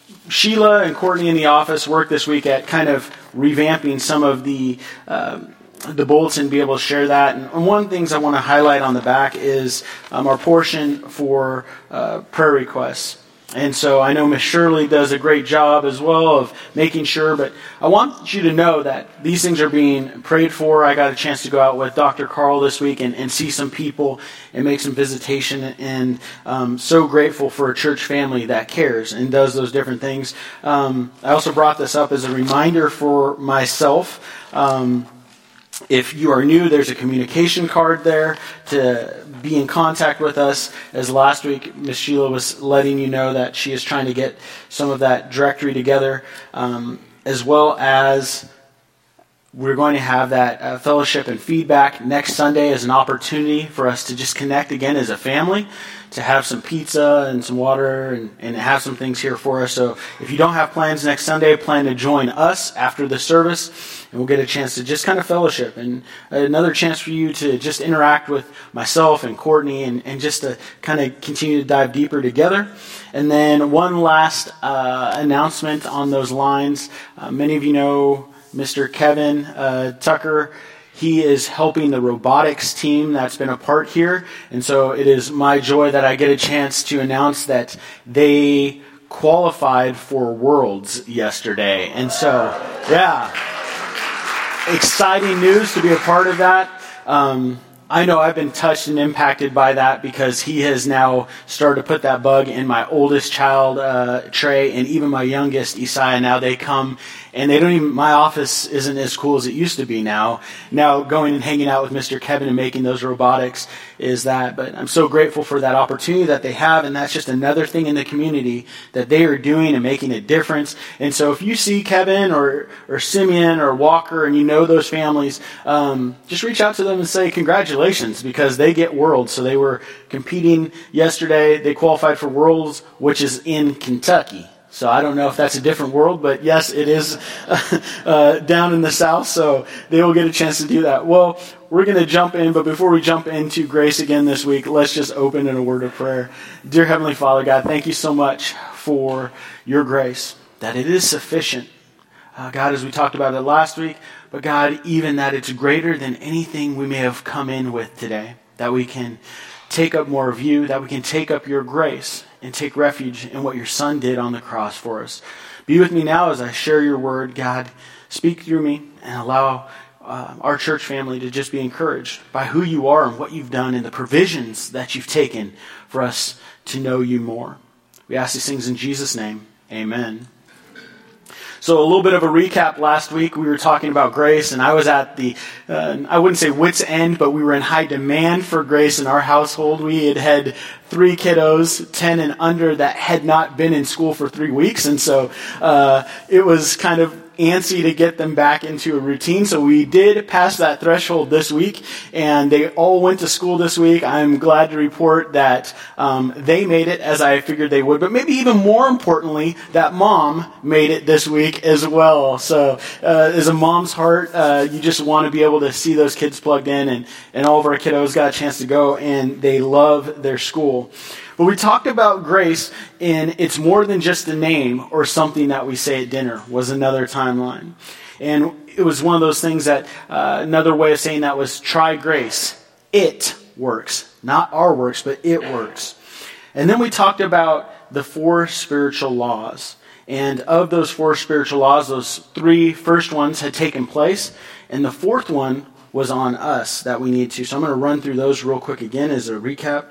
Sheila and Courtney in the office worked this week at kind of revamping some of the bulletin, be able to share that. And one of the things I want to highlight on the back is our portion for prayer requests. And so I know Miss Shirley does a great job as well of making sure, but I want you to know that these things are being prayed for. I got a chance to go out with Dr. Carl this week and see some people and make some visitation, and so grateful for a church family that cares and does those different things. I also brought this up as a reminder for myself. If you are new, there's a communication card there to be in contact with us. As last week, Miss Sheila was letting you know that she is trying to get some of that directory together, as well as we're going to have that fellowship and feedback next Sunday as an opportunity for us to just connect again as a family, to have some pizza and some water and have some things here for us. So if you don't have plans next Sunday, plan to join us after the service, and we'll get a chance to just kind of fellowship and another chance for you to just interact with myself and Courtney and just to kind of continue to dive deeper together. And then one last announcement on those lines. Many of you know Mr. Kevin Tucker. He is helping the robotics team that's been a part here. And so it is my joy that I get a chance to announce that they qualified for Worlds yesterday. And so, yeah, exciting news to be a part of that. I know I've been touched and impacted by that because he has now started to put that bug in my oldest child, Trey, and even my youngest, Isaiah. Now they come and they don't even, my office isn't as cool as it used to be now. Now going and hanging out with Mr. Kevin and making those robotics is that. But I'm so grateful for that opportunity that they have, and that's just another thing in the community that they are doing and making a difference. And so if you see Kevin or Simeon or Walker and you know those families, just reach out to them and say congratulations, because they get Worlds. So they were competing yesterday. They qualified for Worlds, which is in Kentucky. So I don't know if that's a different world, but yes, it is down in the South, so they will get a chance to do that. Well, we're going to jump in, but before we jump into grace again this week, let's just open in a word of prayer. Dear Heavenly Father, God, thank you so much for your grace, that it is sufficient. God, as we talked about it last week, but God, even that it's greater than anything we may have come in with today, that we can take up more of you, that we can take up your grace and take refuge in what your Son did on the cross for us. Be with me now as I share your word. God, speak through me and allow our church family to just be encouraged by who you are and what you've done and the provisions that you've taken for us to know you more. We ask these things in Jesus' name. Amen. So a little bit of a recap. Last week we were talking about grace, and I was at the, I wouldn't say wit's end, but we were in high demand for grace in our household. We had 3 kiddos, 10 and under, that had not been in school for 3 weeks, and so it was kind of antsy to get them back into a routine. So we did pass that threshold this week, and they all went to school this week. I'm glad to report that they made it, as I figured they would, but maybe even more importantly, that mom made it this week as well. So as a mom's heart, you just want to be able to see those kids plugged in, and all of our kiddos got a chance to go, and they love their school. But we talked about grace, and it's more than just a name or something that we say at dinner, was another timeline. And it was one of those things that, another way of saying that was try grace. It works. Not our works, but it works. And then we talked about the 4 spiritual laws. And of those 4 spiritual laws, those 3 first ones had taken place, and the 4th one was on us that we need to. So I'm going to run through those real quick again as a recap.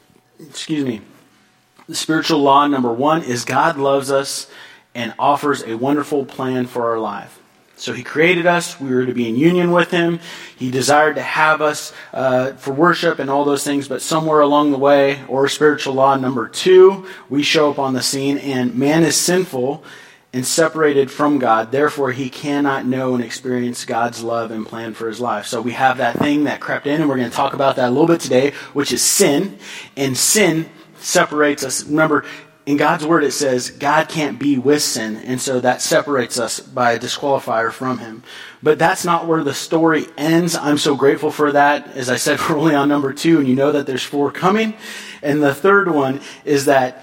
The spiritual law number 1 is God loves us and offers a wonderful plan for our life. So he created us. We were to be in union with him. He desired to have us for worship and all those things. But somewhere along the way, or spiritual law number 2, we show up on the scene, and man is sinful and separated from God. Therefore, he cannot know and experience God's love and plan for his life. So we have that thing that crept in, and we're going to talk about that a little bit today, which is sin. And sin separates us. Remember, in God's word it says God can't be with sin, and so that separates us by a disqualifier from him. But that's not where the story ends. I'm so grateful for that. As I said, we're only on number 2, and you know that there's 4 coming. And the third one is that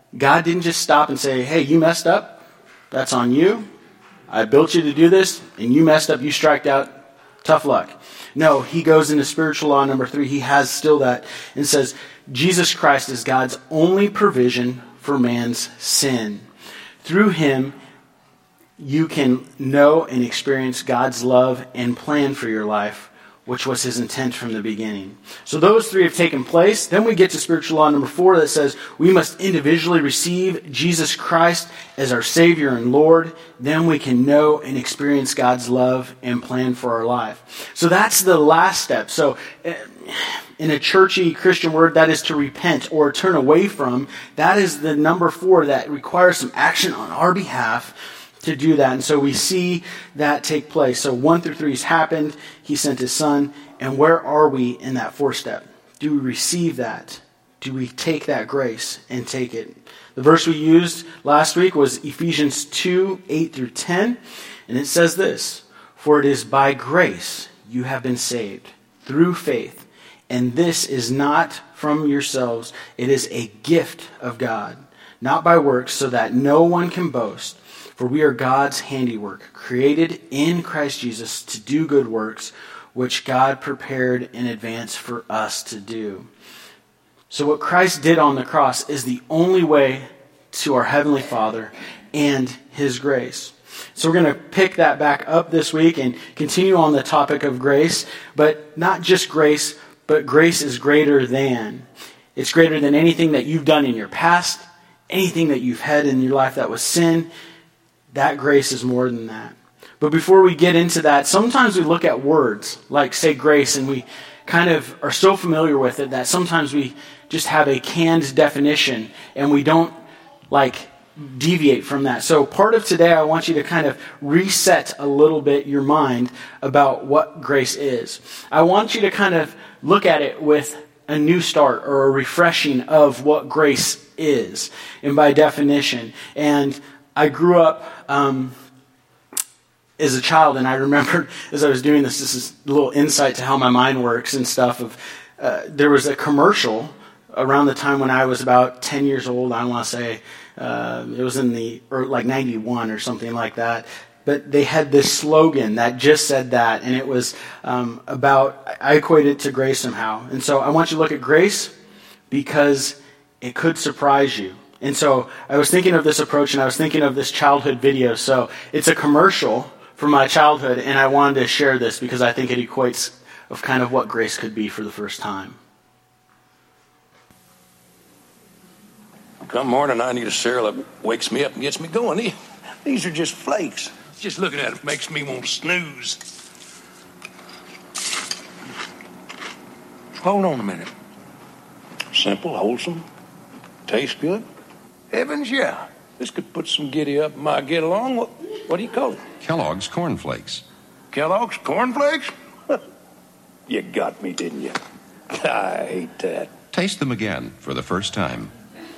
God didn't just stop and say, hey, you messed up. That's on you. I built you to do this, and you messed up. You striked out. Tough luck. No, he goes into spiritual law number 3. He has still that and says, Jesus Christ is God's only provision for man's sin. Through him, you can know and experience God's love and plan for your life, which was his intent from the beginning. So those 3 have taken place. Then we get to spiritual law number 4 that says we must individually receive Jesus Christ as our Savior and Lord. Then we can know and experience God's love and plan for our life. So that's the last step. So in a churchy Christian word, that is to repent or turn away from. That is the number 4 that requires some action on our behalf to do that. And so we see that take place. So 1 through 3 has happened. He sent his son. And where are we in that 4th step? Do we receive that? Do we take that grace and take it? The verse we used last week was Ephesians 2, 8 through 10. And it says this, for it is by grace you have been saved through faith. And this is not from yourselves. It is a gift of God, not by works, so that no one can boast. For we are God's handiwork, created in Christ Jesus to do good works, which God prepared in advance for us to do. So what Christ did on the cross is the only way to our Heavenly Father and his grace. So we're going to pick that back up this week and continue on the topic of grace, but not just grace, but grace is greater than. It's greater than anything that you've done in your past, anything that you've had in your life that was sin. That grace is more than that. But before we get into that, sometimes we look at words like, say, grace, and we kind of are so familiar with it that sometimes we just have a canned definition and we don't deviate from that. So part of today, I want you to kind of reset a little bit your mind about what grace is. I want you to kind of look at it with a new start or a refreshing of what grace is, and by definition. And I grew up as a child, and I remember as I was doing this is a little insight to how my mind works and stuff. There was a commercial around the time when I was about 10 years old. I want to say it was in the 91 or something like that. But they had this slogan that just said that, and it was about, I equate it to grace somehow. And so I want you to look at grace because it could surprise you. And so I was thinking of this approach, and I was thinking of this childhood video. So it's a commercial from my childhood, and I wanted to share this because I think it equates of kind of what grace could be for the first time. Come morning, I need a cereal that wakes me up and gets me going. These are just flakes. Just looking at it makes me want to snooze. Hold on a minute. Simple, wholesome, tastes good. Heavens, yeah. This could put some giddy up in my get along. What do you call it? Kellogg's Corn Flakes. Kellogg's Corn Flakes? You got me, didn't you? I hate that. Taste them again for the first time.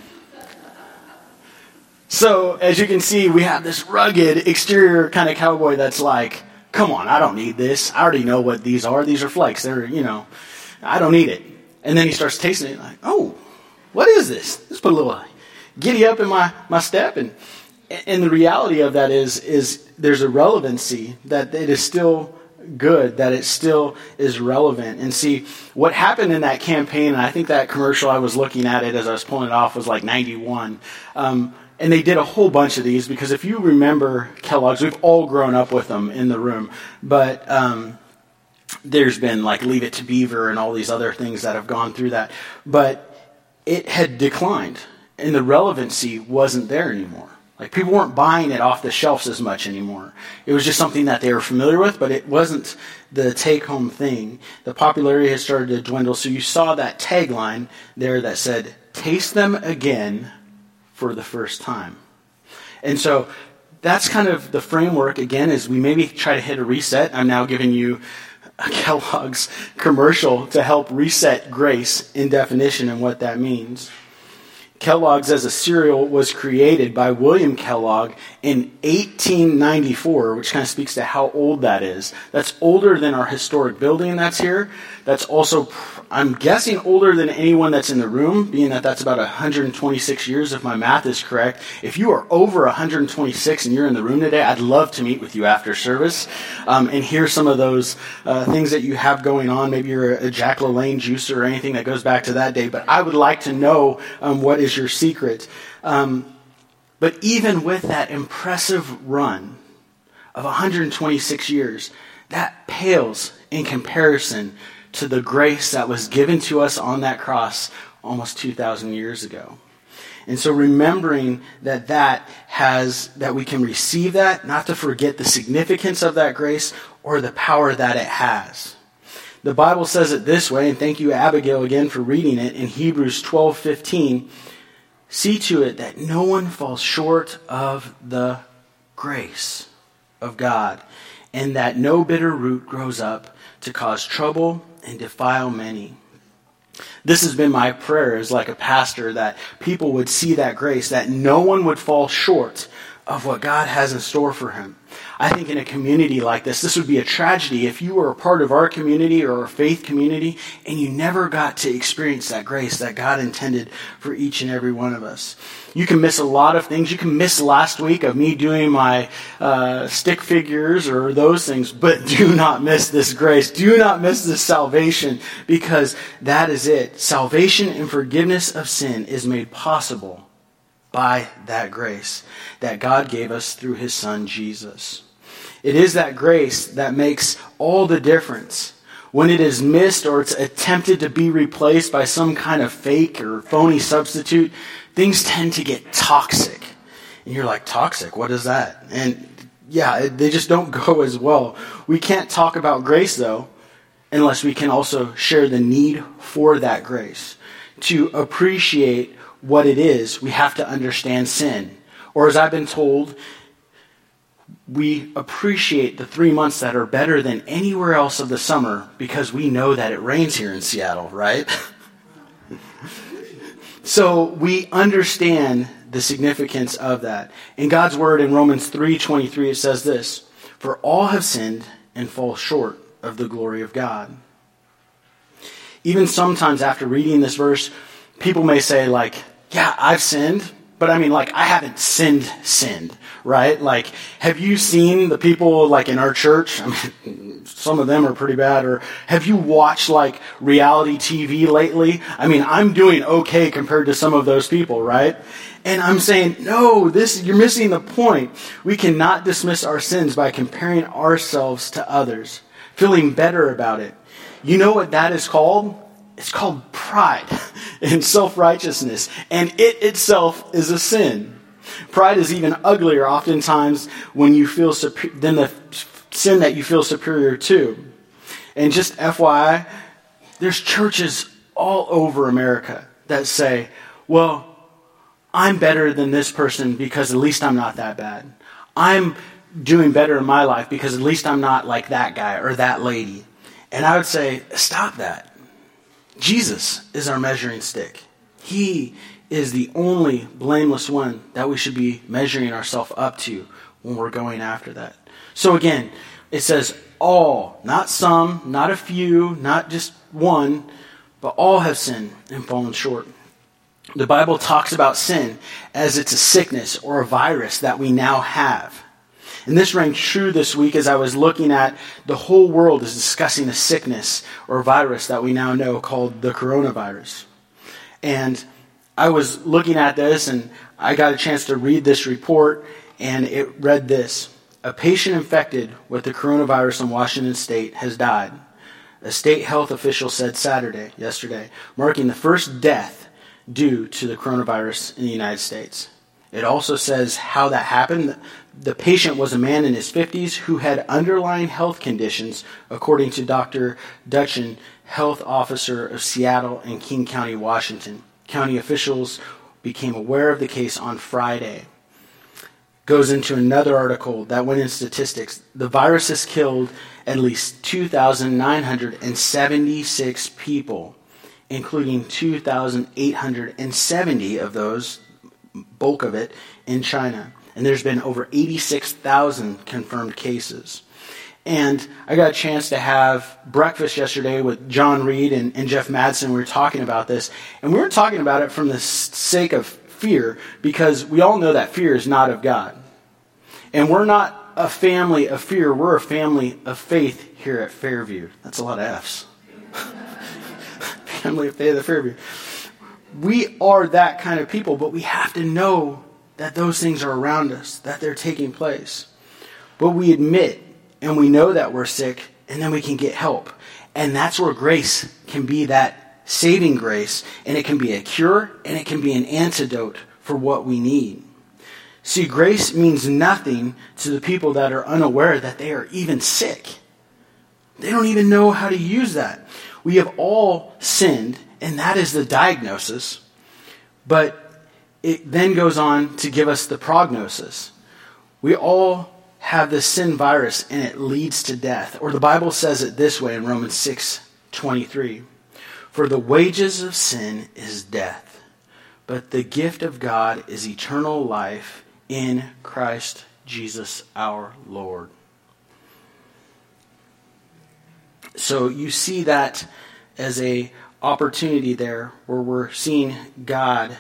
So, as you can see, we have this rugged exterior kind of cowboy that's like, come on, I don't need this. I already know what these are. These are flakes. They're, I don't need it. And then he starts tasting it like, oh, what is this? This put a little giddy up in my step. And the reality of that is there's a relevancy that it is still good, that it still is relevant. And see, what happened in that campaign, and I think that commercial, I was looking at it as I was pulling it off, was like 91. And they did a whole bunch of these because if you remember Kellogg's, we've all grown up with them in the room. But there's been like Leave It to Beaver and all these other things that have gone through that. But it had declined and the relevancy wasn't there anymore. Like people weren't buying it off the shelves as much anymore. It was just something that they were familiar with, but it wasn't the take-home thing. The popularity had started to dwindle. So you saw that tagline there that said, taste them again for the first time. And so that's kind of the framework, again, is we maybe try to hit a reset. I'm now giving you a Kellogg's commercial to help reset grace in definition and what that means. Kellogg's as a cereal was created by William Kellogg in 1894, which kind of speaks to how old that is. That's older than our historic building that's here. That's also, I'm guessing, older than anyone that's in the room, being that that's about 126 years if my math is correct. If you are over 126 and you're in the room today, I'd love to meet with you after service and hear some of those things that you have going on. Maybe you're a Jack LaLanne juicer or anything that goes back to that day, but I would like to know what is your secret. But even with that impressive run of 126 years, that pales in comparison to the grace that was given to us on that cross almost 2,000 years ago. And so remembering that we can receive that, not to forget the significance of that grace or the power that it has. The Bible says it this way, and thank you, Abigail, again for reading it, in Hebrews 12:15. See to it that no one falls short of the grace of God, and that no bitter root grows up to cause trouble and defile many. This has been my prayer as like a pastor, that people would see that grace, that no one would fall short of what God has in store for him. I think in a community like this would be a tragedy if you were a part of our community or our faith community and you never got to experience that grace that God intended for each and every one of us. You can miss a lot of things. You can miss last week of me doing my stick figures or those things, but do not miss this grace. Do not miss this salvation, because that is it. Salvation and forgiveness of sin is made possible by that grace that God gave us through his Son, Jesus. It is that grace that makes all the difference. When it is missed or it's attempted to be replaced by some kind of fake or phony substitute, things tend to get toxic. And you're like, toxic? What is that? And yeah, they just don't go as well. We can't talk about grace, though, unless we can also share the need for that grace. To appreciate what it is, we have to understand sin. Or as I've been told, we appreciate the 3 months that are better than anywhere else of the summer because we know that it rains here in Seattle, right? So we understand the significance of that. In God's word in Romans 3:23, it says this: "For all have sinned and fall short of the glory of God." Even sometimes after reading this verse, people may say, like, yeah, I've sinned, but I mean, like, I haven't sinned, right? Like, have you seen the people, like, in our church? I mean, some of them are pretty bad. Or have you watched, like, reality TV lately? I mean, I'm doing okay compared to some of those people, right? And I'm saying, no, you're missing the point. We cannot dismiss our sins by comparing ourselves to others, feeling better about it. You know what that is called? It's called pride and self-righteousness. And it itself is a sin. Pride is even uglier oftentimes when you feel than the sin that you feel superior to. And just FYI, there's churches all over America that say, well, I'm better than this person because at least I'm not that bad. I'm doing better in my life because at least I'm not like that guy or that lady. And I would say, stop that. Jesus is our measuring stick. He is the only blameless one that we should be measuring ourselves up to when we're going after that. So again, it says all, not some, not a few, not just one, but all have sinned and fallen short. The Bible talks about sin as it's a sickness or a virus that we now have. And this rang true this week as I was looking at the whole world is discussing a sickness or virus that we now know called the coronavirus. And I was looking at this and I got a chance to read this report, and it read this: a patient infected with the coronavirus in Washington State has died. A state health official said yesterday, marking the first death due to the coronavirus in the United States. It also says how that happened. The patient was a man in his 50s who had underlying health conditions, according to Dr. Dutchin, health officer of Seattle and King County, Washington. County officials became aware of the case on Friday. Goes into another article that went in statistics. The virus has killed at least 2,976 people including 2,870 of those, bulk of it, in China. And there's been over 86,000 confirmed cases. And I got a chance to have breakfast yesterday with John Reed and Jeff Madsen. We were talking about this. And we weren't talking about it from the sake of fear, because we all know that fear is not of God. And we're not a family of fear. We're a family of faith here at Fairview. That's a lot of F's. Family of faith at Fairview. We are that kind of people, but we have to know that those things are around us, that they're taking place. But we admit and we know that we're sick, and then we can get help. And that's where grace can be that saving grace, and it can be a cure, and it can be an antidote for what we need. See, grace means nothing to the people that are unaware that they are even sick. They don't even know how to use that. We have all sinned, and that is the diagnosis. But it then goes on to give us the prognosis. We all have the sin virus, and it leads to death. Or the Bible says it this way in Romans 6:23. For the wages of sin is death, but the gift of God is eternal life in Christ Jesus our Lord. So you see that as a opportunity there where we're seeing God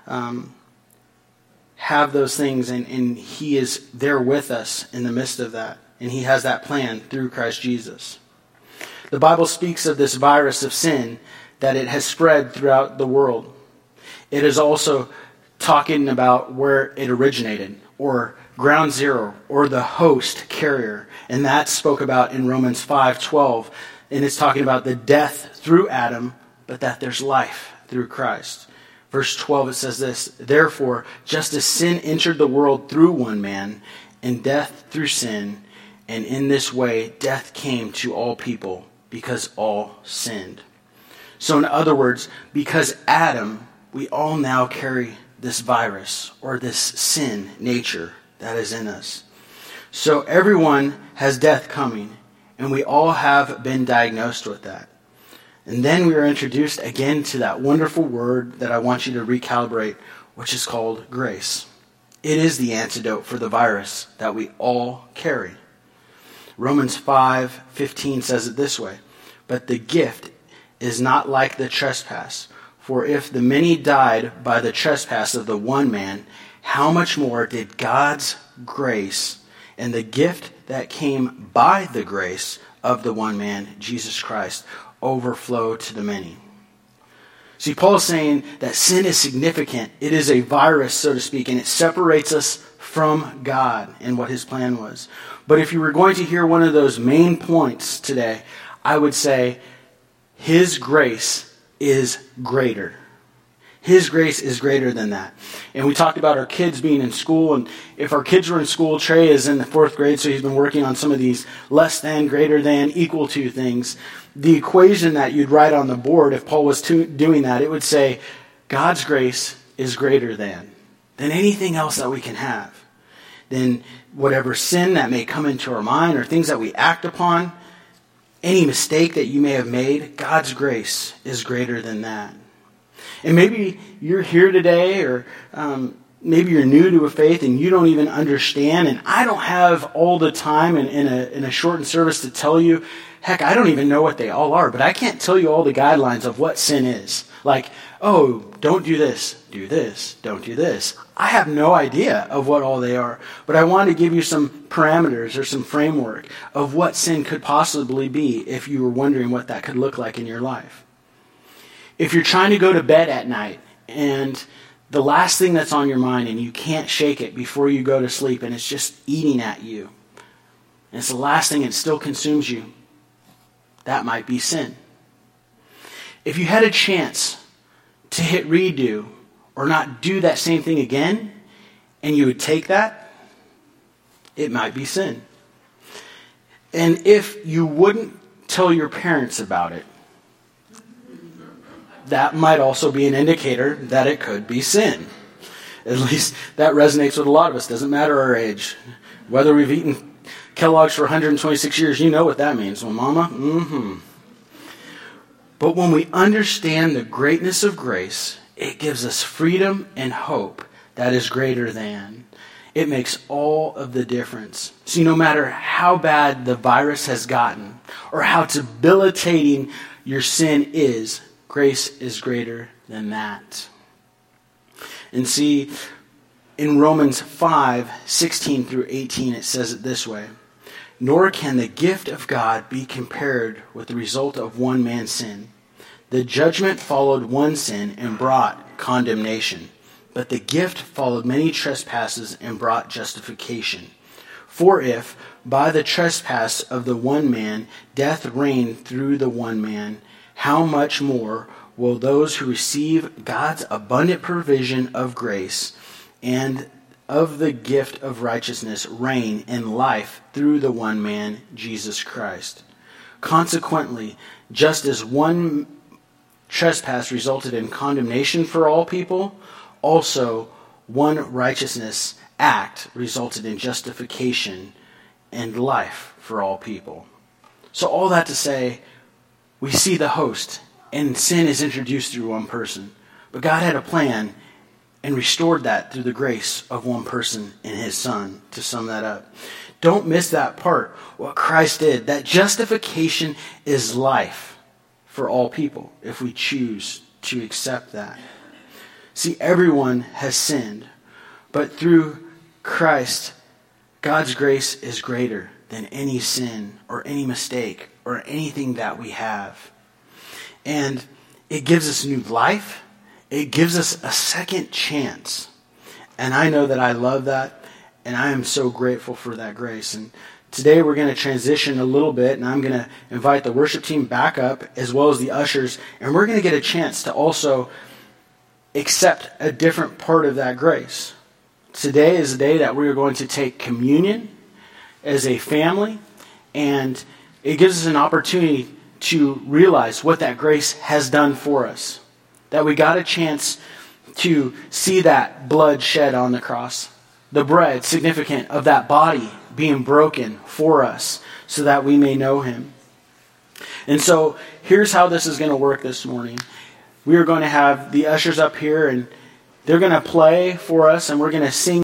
have those things, and He is there with us in the midst of that. And He has that plan through Christ Jesus. The Bible speaks of this virus of sin, that it has spread throughout the world. It is also talking about where it originated, or ground zero, or the host carrier. And that's spoke about in Romans 5:12. And it's talking about the death through Adam, but that there's life through Christ. Verse 12, it says this, therefore, just as sin entered the world through one man, and death through sin, and in this way death came to all people, because all sinned. So in other words, because Adam, we all now carry this virus, or this sin nature that is in us. So everyone has death coming, and we all have been diagnosed with that. And then we are introduced again to that wonderful word that I want you to recalibrate, which is called grace. It is the antidote for the virus that we all carry. Romans 5:15 says it this way, but the gift is not like the trespass. For if the many died by the trespass of the one man, how much more did God's grace and the gift that came by the grace of the one man, Jesus Christ, overflow to the many? See, Paul is saying that sin is significant. It is a virus, so to speak, and it separates us from God and what His plan was. But if you were going to hear one of those main points today, I would say His grace is greater. His grace is greater than that. And we talked about our kids being in school, and if our kids were in school, Trey is in the 4th grade, so he's been working on some of these less than, greater than, equal to things. The equation that you'd write on the board, if Paul was doing that, it would say, God's grace is greater than anything else that we can have. Than whatever sin that may come into our mind, or things that we act upon, any mistake that you may have made, God's grace is greater than that. And maybe you're here today, or maybe you're new to a faith and you don't even understand. And I don't have all the time in a shortened service to tell you. Heck, I don't even know what they all are. But I can't tell you all the guidelines of what sin is. Like, oh, don't do this, don't do this. I have no idea of what all they are. But I want to give you some parameters or some framework of what sin could possibly be, if you were wondering what that could look like in your life. If you're trying to go to bed at night, and the last thing that's on your mind, and you can't shake it before you go to sleep, and it's just eating at you, and it's the last thing, and it still consumes you, that might be sin. If you had a chance to hit redo, or not do that same thing again, and you would take that, it might be sin. And if you wouldn't tell your parents about it, that might also be an indicator that it could be sin. At least that resonates with a lot of us. Doesn't matter our age. Whether we've eaten Kellogg's for 126 years, you know what that means. Well, Mama, But when we understand the greatness of grace, it gives us freedom and hope that is greater than. It makes all of the difference. See, no matter how bad the virus has gotten or how debilitating your sin is, grace is greater than that. And see, in Romans 5:16 through 18, it says it this way. Nor can the gift of God be compared with the result of one man's sin. The judgment followed one sin and brought condemnation. But the gift followed many trespasses and brought justification. For if, by the trespass of the one man, death reigned through the one man, how much more will those who receive God's abundant provision of grace and of the gift of righteousness reign in life through the one man, Jesus Christ? Consequently, just as one trespass resulted in condemnation for all people, also one righteousness act resulted in justification and life for all people. So all that to say, we see the host, and sin is introduced through one person. But God had a plan and restored that through the grace of one person in his Son, to sum that up. Don't miss that part, what Christ did. That justification is life for all people, if we choose to accept that. See, everyone has sinned, but through Christ, God's grace is greater than any sin or any mistake or anything that we have. And it gives us new life. It gives us a second chance. And I know that I love that, and I am so grateful for that grace. And today we're going to transition a little bit, and I'm going to invite the worship team back up as well as the ushers, and we're going to get a chance to also accept a different part of that grace. Today is the day that we are going to take communion as a family, and it gives us an opportunity to realize what that grace has done for us. That we got a chance to see that blood shed on the cross. The bread, significant of that body being broken for us so that we may know him. And so here's how this is going to work this morning. We are going to have the ushers up here, and they're going to play for us, and we're going to sing